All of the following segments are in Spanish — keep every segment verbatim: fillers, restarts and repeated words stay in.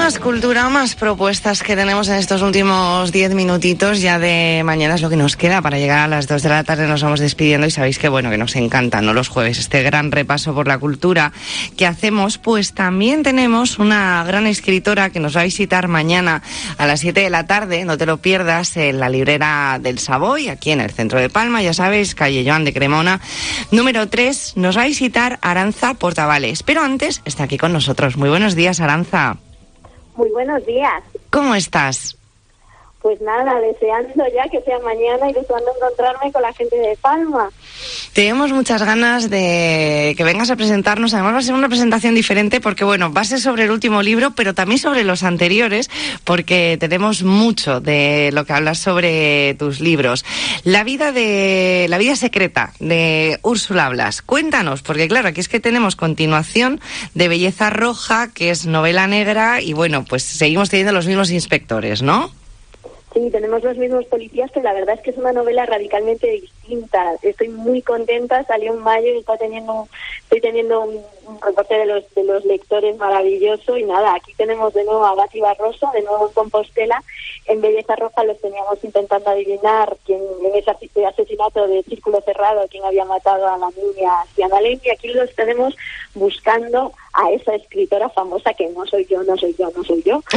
Más cultura, más propuestas que tenemos en estos últimos diez minutitos ya de mañana es lo que nos queda para llegar a las dos de la tarde. Nos vamos despidiendo y sabéis que bueno, que nos encantan, ¿no?, los jueves, este gran repaso por la cultura que hacemos. Pues también tenemos una gran escritora que nos va a visitar mañana a las siete de la tarde, no te lo pierdas, en la librera del Savoy, aquí en el centro de Palma, ya sabéis, calle Joan de Cremona, número tres. Nos va a visitar Arantza Portavales, pero antes está aquí con nosotros. Muy buenos días, Arantza. Muy buenos días. ¿Cómo estás? Pues nada, deseando ya que sea mañana y deseando encontrarme con la gente de Palma. Tenemos muchas ganas de que vengas a presentarnos. Además va a ser una presentación diferente porque, bueno, va a ser sobre el último libro, pero también sobre los anteriores, porque tenemos mucho de lo que hablas sobre tus libros. La vida de la vida secreta de Úrsula Blas. Cuéntanos, porque claro, aquí es que tenemos continuación de Belleza Roja, que es novela negra, y bueno, pues seguimos teniendo los mismos inspectores, ¿no? Sí, tenemos los mismos policías, pero la verdad es que es una novela radicalmente distinta. Estoy muy contenta, salió en mayo y está teniendo, estoy teniendo un, un reporte de los de los lectores maravilloso. Y nada, aquí tenemos de nuevo a Bati Barroso, de nuevo en Compostela. En Belleza Roja los teníamos intentando adivinar quién en ese asesinato de Círculo Cerrado, quién había matado a la niña Siana Lem, y aquí los tenemos buscando a esa escritora famosa que no soy yo, no soy yo, no soy yo,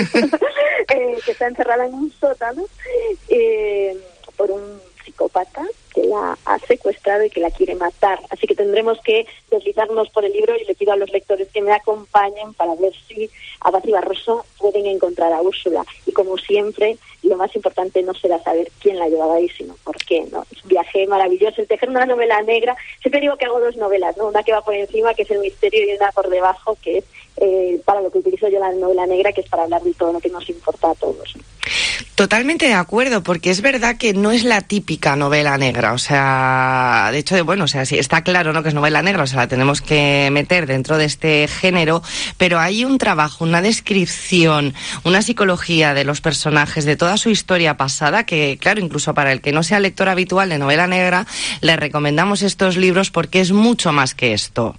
eh, que está encerrada en un sótano eh, por un psicópata que la ha secuestrado y que la quiere matar. Así que tendremos que deslizarnos por el libro y le pido a los lectores que me acompañen para ver si a Bati Barroso pueden encontrar a Úrsula. Y como siempre, lo más importante no será saber quién la llevaba ahí, sino por qué, ¿no? Es un viaje maravilloso. El tejer una novela negra, siempre digo que hago dos novelas, ¿no? Una que va por encima, que es el misterio, y una por debajo, que es eh, para lo que utilizo yo la novela negra, que es para hablar de todo lo que nos importa a todos, ¿no? Totalmente de acuerdo, porque es verdad que no es la típica novela negra, o sea, de hecho, de, bueno, o sea, sí, está claro, ¿no?, que es novela negra, o sea, la tenemos que meter dentro de este género, pero hay un trabajo, una descripción, una psicología de los personajes, de toda su historia pasada, que, claro, incluso para el que no sea lector habitual de novela negra, le recomendamos estos libros porque es mucho más que esto.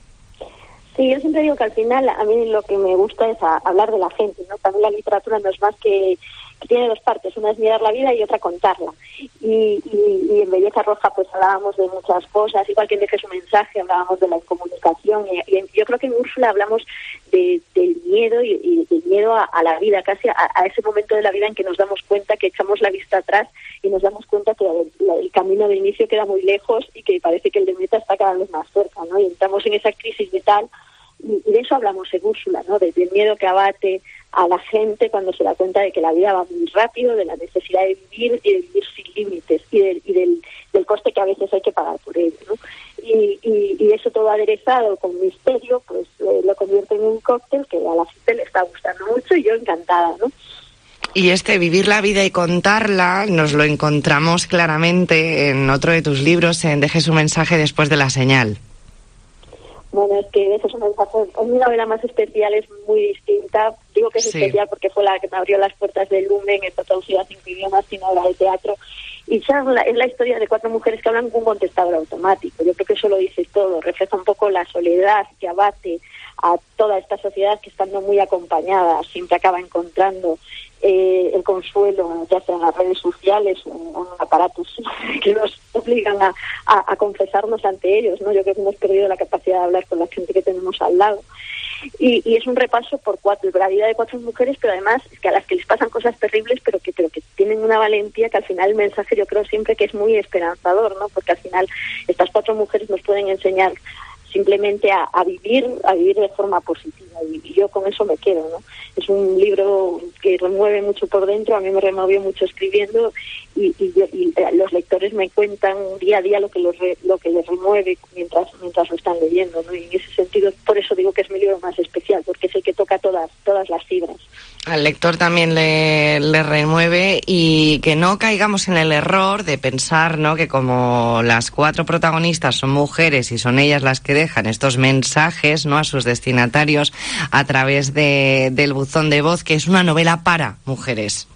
Sí, yo siempre digo que al final a mí lo que me gusta es a, hablar de la gente, ¿no? También la literatura no es más que, que tiene dos partes, una es mirar la vida y otra contarla. Y, y, y en Belleza Roja pues hablábamos de muchas cosas, igual que en Deje su mensaje hablábamos de la incomunicación, y, y yo creo que en Úrsula hablamos de, del miedo y, y del miedo a, a la vida, casi a, a ese momento de la vida en que nos damos cuenta, que echamos la vista atrás y nos damos cuenta que el, el camino de inicio queda muy lejos y que parece que el de meta está cada vez más cerca, ¿no? Y entramos en esa crisis vital. Y de eso hablamos en Úrsula, ¿no? Del miedo que abate a la gente cuando se da cuenta de que la vida va muy rápido, de la necesidad de vivir y de vivir sin límites, y, de, y del, del coste que a veces hay que pagar por ello, ¿no? Y, y, y eso todo aderezado con misterio, pues eh, lo convierte en un cóctel que a la gente le está gustando mucho, y yo encantada, ¿no? Y este vivir la vida y contarla nos lo encontramos claramente en otro de tus libros, en Deje su mensaje después de la señal. Bueno, es que eso es un mensaje, es mi novela más especial, es muy distinta. Digo que es sí. especial porque fue la que me abrió las puertas del Lumen, está traducida a cinco idiomas, sin obra de teatro. Y ya es la historia de cuatro mujeres que hablan con un contestador automático. Yo creo que eso lo dice todo, refleja un poco la soledad que abate a toda esta sociedad que, estando muy acompañada, siempre acaba encontrando eh, el consuelo, ya sea en las redes sociales o en aparatos que nos obligan a, a, a confesarnos ante ellos, ¿no? Yo creo que hemos perdido la capacidad de hablar con la gente que tenemos al lado. Y, y es un repaso por cuatro, por la vida de cuatro mujeres, pero además es que a las que les pasan cosas terribles, pero que, pero que tienen una valentía, que al final el mensaje yo creo siempre que es muy esperanzador, ¿no? Porque al final estas cuatro mujeres nos pueden enseñar simplemente a, a vivir, a vivir de forma positiva, y, y yo con eso me quedo, ¿no? Es un libro que remueve mucho por dentro, a mí me removió mucho escribiendo, y, y, y los lectores me cuentan día a día lo que los re, lo que les remueve mientras mientras lo están leyendo, ¿no? Y en ese sentido, por eso digo que es mi libro más especial, porque es el que toca todas todas las fibras. Al lector también le, le remueve, y que no caigamos en el error de pensar, ¿no?, que como las cuatro protagonistas son mujeres y son ellas las que dejan estos mensajes, ¿no?, a sus destinatarios a través de, del buzón de voz, que es una novela para mujeres.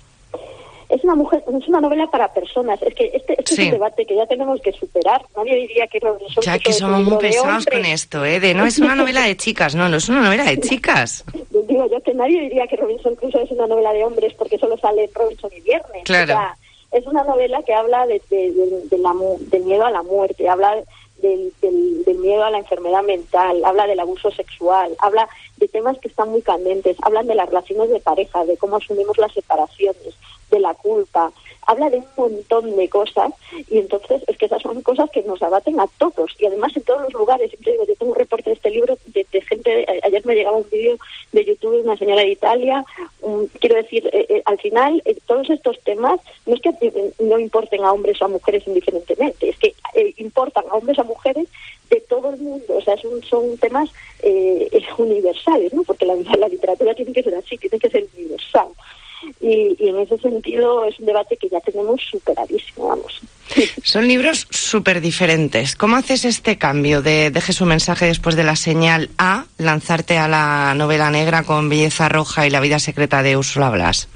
Es una mujer, es una novela para personas. Es que este, este sí. es un debate que ya tenemos que superar. Nadie diría que lo Ya que somos muy pesados con esto, ¿eh? De no es una novela de chicas, no, no es una novela de chicas. De digo yo que nadie diría que Robinson Crusoe es una novela de hombres porque solo sale Robinson y Viernes. Claro. O sea, es una novela que habla de, de, de, de la, del miedo a la muerte, habla del, del, del miedo a la enfermedad mental, habla del abuso sexual, habla de temas que están muy candentes, hablan de las relaciones de pareja, de cómo asumimos las separaciones, de la culpa, habla de un montón de cosas, y entonces es que esas son cosas que nos abaten a todos, y además en todos los lugares. Siempre digo, yo tengo un reporte de este libro de, de gente, ayer me llegaba un vídeo de YouTube de una señora de Italia, um, quiero decir, eh, eh, al final eh, todos estos temas no es que eh, no importen a hombres o a mujeres indiferentemente, es que eh, importan a hombres o a mujeres de todo el mundo, o sea, son, son temas eh, universales, ¿no? Porque la, la literatura tiene que ser así, tiene que ser universal. Y, y en ese sentido es un debate que ya tenemos superadísimo, vamos. Son libros súper diferentes. ¿Cómo haces este cambio de Deje su mensaje después de la señal a lanzarte a la novela negra con Belleza Roja y La vida secreta de Úrsula Blas?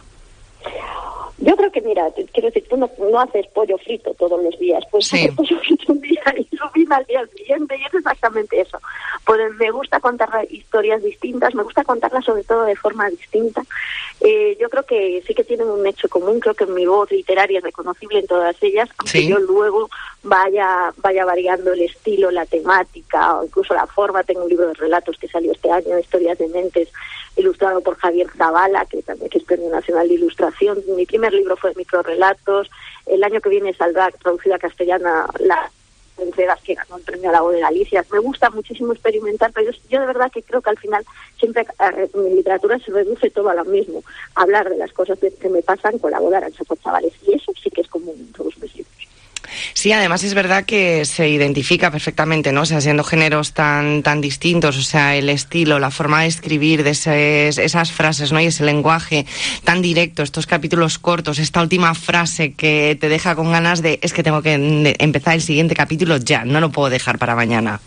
Yo creo que, mira, quiero decir, tú no, no haces pollo frito todos los días, pues sí. Hacer pollo frito un día y subir al día siguiente, y es exactamente eso. Pues me gusta contar historias distintas, me gusta contarlas sobre todo de forma distinta. Eh, yo creo que sí que tienen un hecho común, creo que mi voz literaria es reconocible en todas ellas, aunque sí. yo luego vaya vaya variando el estilo, la temática, o incluso la forma. Tengo un libro de relatos que salió este año, Historias de Mentes, ilustrado por Javier Zavala, que también que es Premio Nacional de Ilustración. Mi primer libro fue de microrelatos. El año que viene saldrá traducida a castellana la entregas que ganó el premio a la voz de Galicia. Me gusta muchísimo experimentar, pero yo, yo de verdad que creo que al final siempre en mi literatura se reduce todo a lo mismo, hablar de las cosas que me pasan con la voz de Arantxa Chavales, y eso sí que es común en todos mis libros. Sí, además es verdad que se identifica perfectamente, ¿no? O sea, siendo géneros tan tan distintos, o sea, el estilo, la forma de escribir, de esas, esas frases, ¿no? Y ese lenguaje tan directo, estos capítulos cortos, esta última frase que te deja con ganas de, es que tengo que empezar el siguiente capítulo ya, no lo puedo dejar para mañana.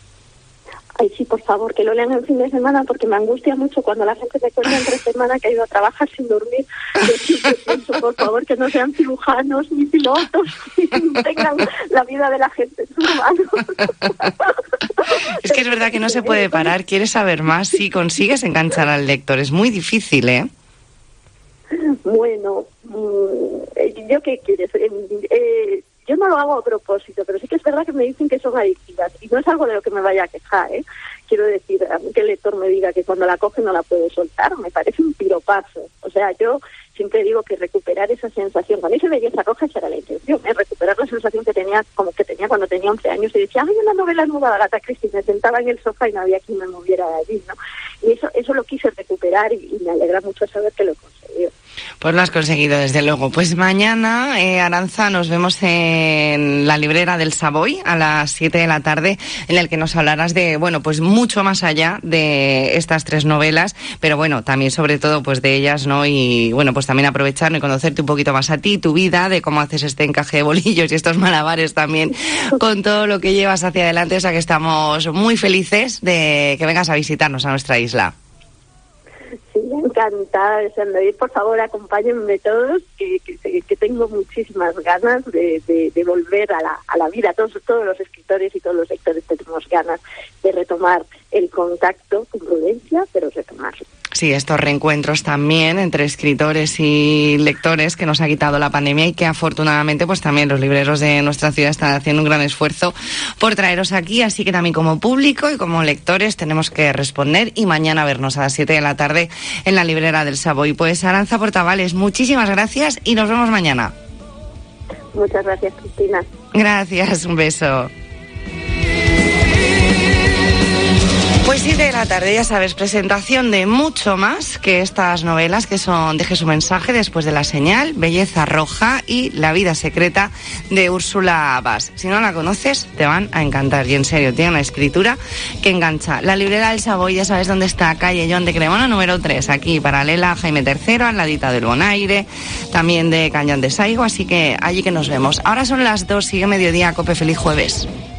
Ay, sí, por favor, que lo lean el fin de semana, porque me angustia mucho cuando la gente me cuenta entre semana que ha ido a trabajar sin dormir. Yo siempre pienso, por favor, que no sean cirujanos ni pilotos, y tengan la vida de la gente en sus manos. Es que es verdad que no se puede parar, quieres saber más, si consigues enganchar al lector, es muy difícil, ¿eh? Bueno, ¿yo qué quieres? Eh, yo no lo hago a propósito, pero sí que es verdad que me dicen que son adictivas, y no es algo de lo que me vaya a quejar, ¿eh? Quiero decir, a mí que el lector me diga que cuando la coge no la puede soltar, me parece un piropazo. O sea, yo siempre digo que recuperar esa sensación, cuando hice Belleza Roja esa era la intención, ¿eh? Recuperar la sensación que tenía, como que tenía cuando tenía once años, y decía, ay, una novela nueva de Agatha Christie, me sentaba en el sofá y no había quien me moviera de allí, ¿no? Y eso eso lo quise recuperar, y, y me alegra mucho saber que lo he conseguido. Pues lo has conseguido, desde luego. Pues mañana, eh, Arantxa, nos vemos en la librera del Savoy a las siete de la tarde, en el que nos hablarás de, bueno, pues mucho más allá de estas tres novelas, pero bueno, también sobre todo pues de ellas, ¿no? Y bueno, pues también aprovechar y conocerte un poquito más a ti, tu vida, de cómo haces este encaje de bolillos y estos malabares también con todo lo que llevas hacia adelante. O sea que estamos muy felices de que vengas a visitarnos a nuestra isla. Sí, encantada de San David. Por favor, acompáñenme todos, que, que, que tengo muchísimas ganas de, de, de volver a la, a la vida. Todos, todos los escritores y todos los lectores tenemos ganas de retomar el contacto con prudencia, pero retomarlo. Sí, estos reencuentros también entre escritores y lectores que nos ha quitado la pandemia, y que afortunadamente pues también los libreros de nuestra ciudad están haciendo un gran esfuerzo por traeros aquí, así que también como público y como lectores tenemos que responder, y mañana vernos a las siete de la tarde en la librera del Savoy. Pues Arantxa Portavales, muchísimas gracias y nos vemos mañana. Muchas gracias, Cristina. Gracias, un beso. Pues siete de la tarde, ya sabes, presentación de mucho más que estas novelas, que son Deje su mensaje después de la señal, Belleza Roja y La vida secreta de Úrsula Blas. Si no la conoces, te van a encantar, y en serio, tiene una escritura que engancha. La librera del Savoy, ya sabes dónde está, calle Joan de Cremona número tres, aquí paralela a Jaime tercero, al ladito del Bonaire, también de Cañón de Saigo, así que allí que nos vemos. Ahora son las dos, sigue mediodía, Cope, feliz jueves.